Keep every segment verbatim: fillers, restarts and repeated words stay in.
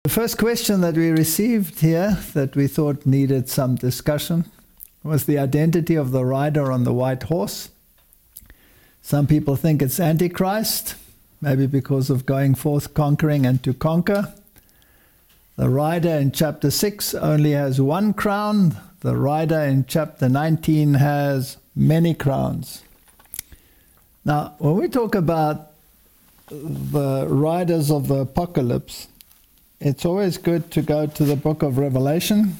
The first question that we received here that we thought needed some discussion was the identity of the rider on the white horse. Some people think it's Antichrist, maybe because of going forth conquering and to conquer. The rider in chapter six only has one crown. The rider in chapter nineteen has many crowns. Now, when we talk about the riders of the apocalypse, it's always good to go to the book of Revelation.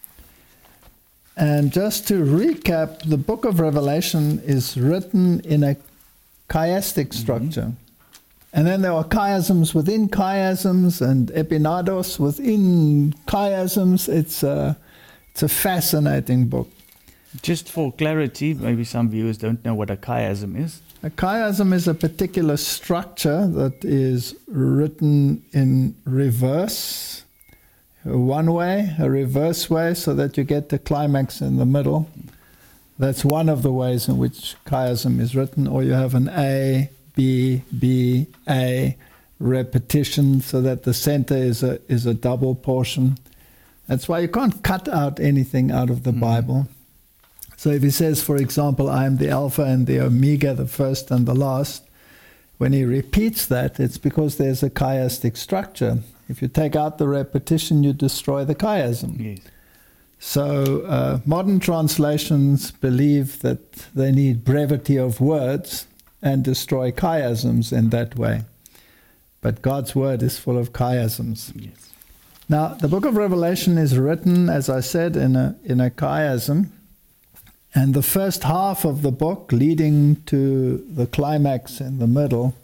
And just to recap, the book of Revelation is written in a chiastic structure. Mm-hmm. And then there are chiasms within chiasms and epinados within chiasms. It's a, it's a fascinating book. Just for clarity, maybe some viewers don't know what a chiasm is. A chiasm is a particular structure that is written in reverse, one way, a reverse way, so that you get the climax in the middle. That's one of the ways in which chiasm is written. Or you have an A, B, B, A, repetition, so that the center is a, is a double portion. That's why you can't cut out anything out of the mm. Bible. So if he says, for example, I am the Alpha and the Omega, the first and the last, when he repeats that, it's because there's a chiastic structure. If you take out the repetition, you destroy the chiasm. Yes. So uh, modern translations believe that they need brevity of words and destroy chiasms in that way. But God's word is full of chiasms. Yes. Now, the book of Revelation is written, as I said, in a, in a chiasm. And the first half of the book, leading to the climax in the middle,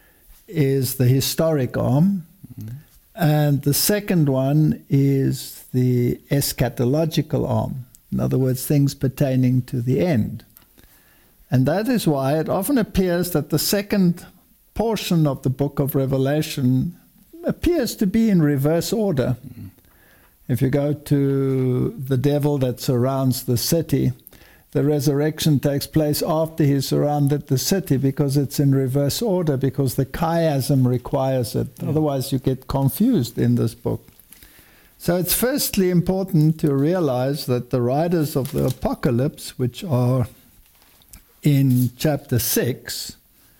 is the historic arm. Mm-hmm. And the second one is the eschatological arm. In other words, things pertaining to the end. And that is why it often appears that the second portion of the book of Revelation appears to be in reverse order. Mm-hmm. If you go to the devil that surrounds the city, the resurrection takes place after he surrounded the city because it's in reverse order, because the chiasm requires it. Yeah. Otherwise you get confused in this book. So it's firstly important to realize that the riders of the apocalypse, which are in chapter six,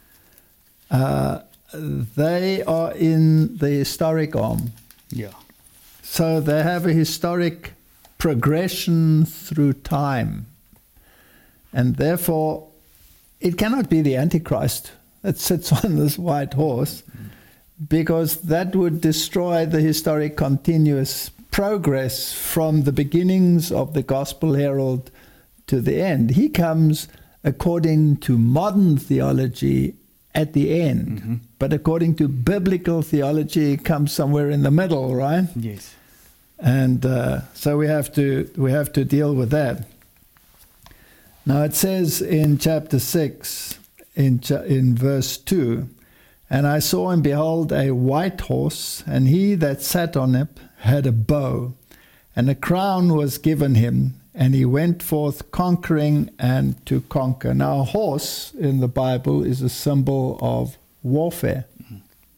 uh, they are in the historic arm. Yeah. So they have a historic progression through time. And therefore, it cannot be the Antichrist that sits on this white horse, because that would destroy the historic continuous progress from the beginnings of the Gospel Herald to the end. He comes according to modern theology at the end, mm-hmm. but according to biblical theology, he comes somewhere in the middle, right? Yes. And uh, so we have to we have to deal with that. Now it says in chapter six, in, cha- in verse two, and I saw and behold a white horse, and he that sat on it had a bow, and a crown was given him, and he went forth conquering and to conquer. Now a horse in the Bible is a symbol of warfare. Mm-hmm.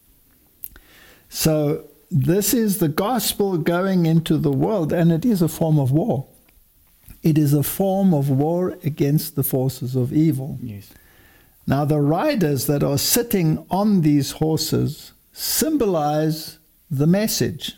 So this is the gospel going into the world, and it is a form of war. It is a form of war against the forces of evil. Yes. Now, the riders that are sitting on these horses symbolize the message.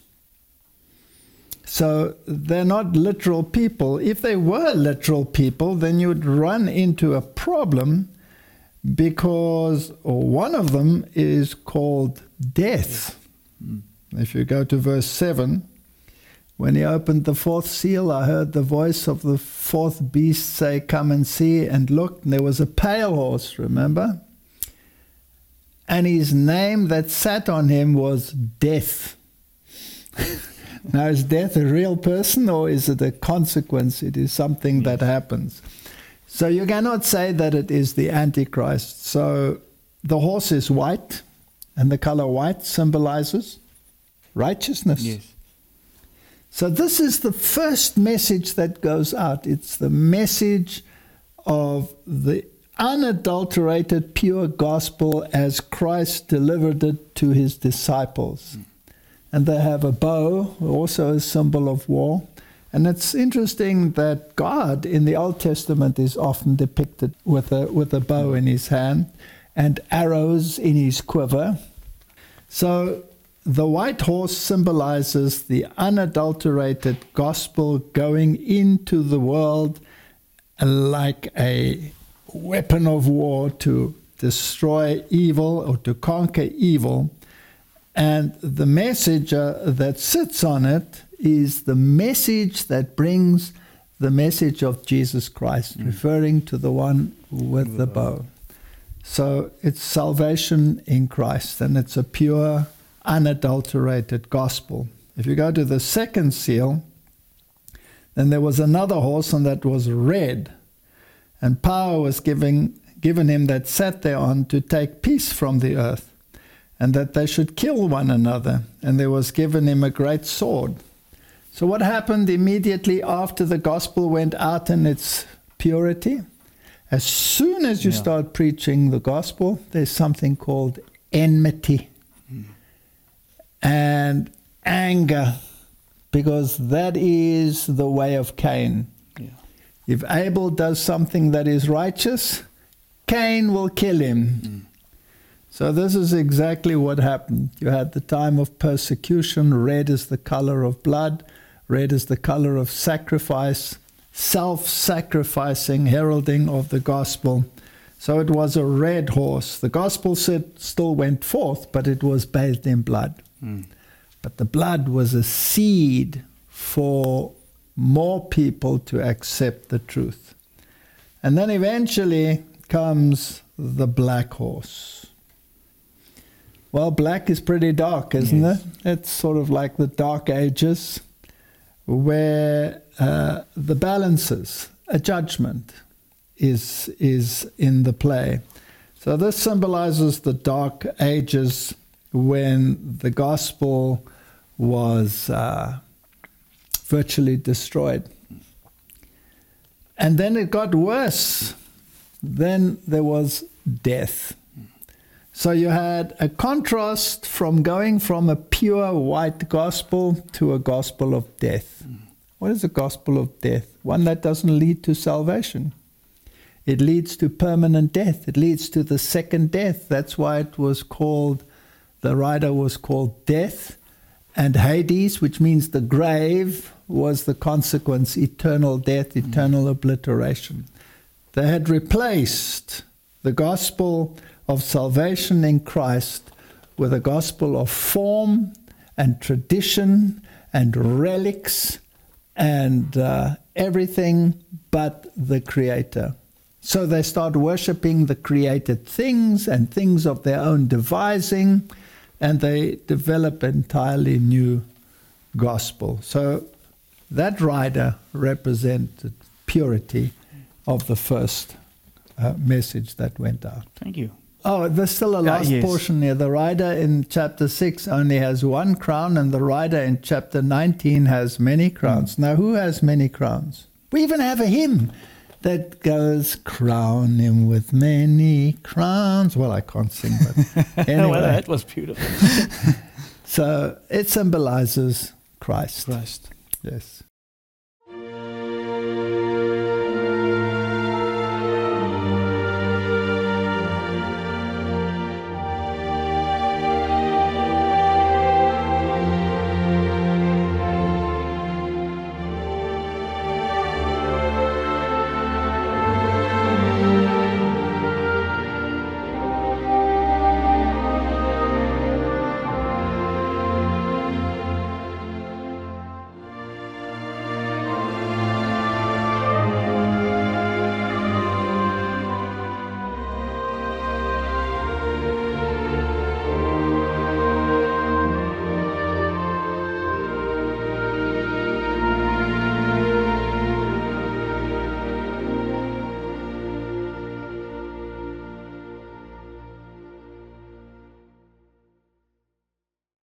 So they're not literal people. If they were literal people, then you'd run into a problem, because one of them is called death. Yes. Mm. If you go to verse seven, when he opened the fourth seal, I heard the voice of the fourth beast say, come and see, and looked, and there was a pale horse, remember? And his name that sat on him was Death. Now, is death a real person, or is it a consequence? It is something that happens. So you cannot say that it is the Antichrist. So the horse is white, and the color white symbolizes righteousness. Yes. So this is the first message that goes out. It's the message of the unadulterated, pure gospel as Christ delivered it to his disciples. and they have a bow, also a symbol of war. And it's interesting that God in the Old Testament is often depicted with a, with a bow in his hand and arrows in his quiver. So the white horse symbolizes the unadulterated gospel going into the world like a weapon of war to destroy evil or to conquer evil. And the messenger that sits on it is the message that brings the message of Jesus Christ, mm. referring to the one with the bow. So it's salvation in Christ, and it's a pure, unadulterated gospel. If you go to the second seal, then there was another horse, and that was red. And power was given, given him that sat thereon to take peace from the earth, and that they should kill one another. And there was given him a great sword. So what happened immediately after the gospel went out in its purity? As soon as you yeah. start preaching the gospel, there's something called enmity mm. and anger, because that is the way of Cain. Yeah. If Abel does something that is righteous, Cain will kill him. Mm. So this is exactly what happened. You had the time of persecution. Red is the color of blood. Red is the color of sacrifice, self-sacrificing, heralding of the gospel. So it was a red horse. The gospel said, still went forth, but it was bathed in blood. Mm. But the blood was a seed for more people to accept the truth. And then eventually comes the black horse. Well, black is pretty dark, isn't yes. it? It's sort of like the Dark Ages, where uh, the balances, a judgment, is is in the play. So this symbolizes the Dark Ages, when the gospel was uh, virtually destroyed. And then it got worse. Then there was death. So you had a contrast from going from a pure white gospel to a gospel of death. Mm. What is a gospel of death? One that doesn't lead to salvation. It leads to permanent death. It leads to the second death. That's why it was called, the rider was called Death. And Hades, which means the grave, was the consequence, eternal death, eternal mm. obliteration. They had replaced the gospel of salvation in Christ with a gospel of form and tradition and relics and uh, everything but the Creator. So they start worshiping the created things and things of their own devising, and they develop entirely new gospel. So that rider represented purity of the first uh, message that went out. Thank you. Oh, there's still a last uh, yes. portion here. The rider in chapter six only has one crown, and the rider in chapter nineteen has many crowns. Mm. Now, who has many crowns? We even have a hymn that goes, crown him with many crowns. Well, I can't sing, but anyway. Well, that was beautiful. So it symbolizes Christ. Christ. Yes.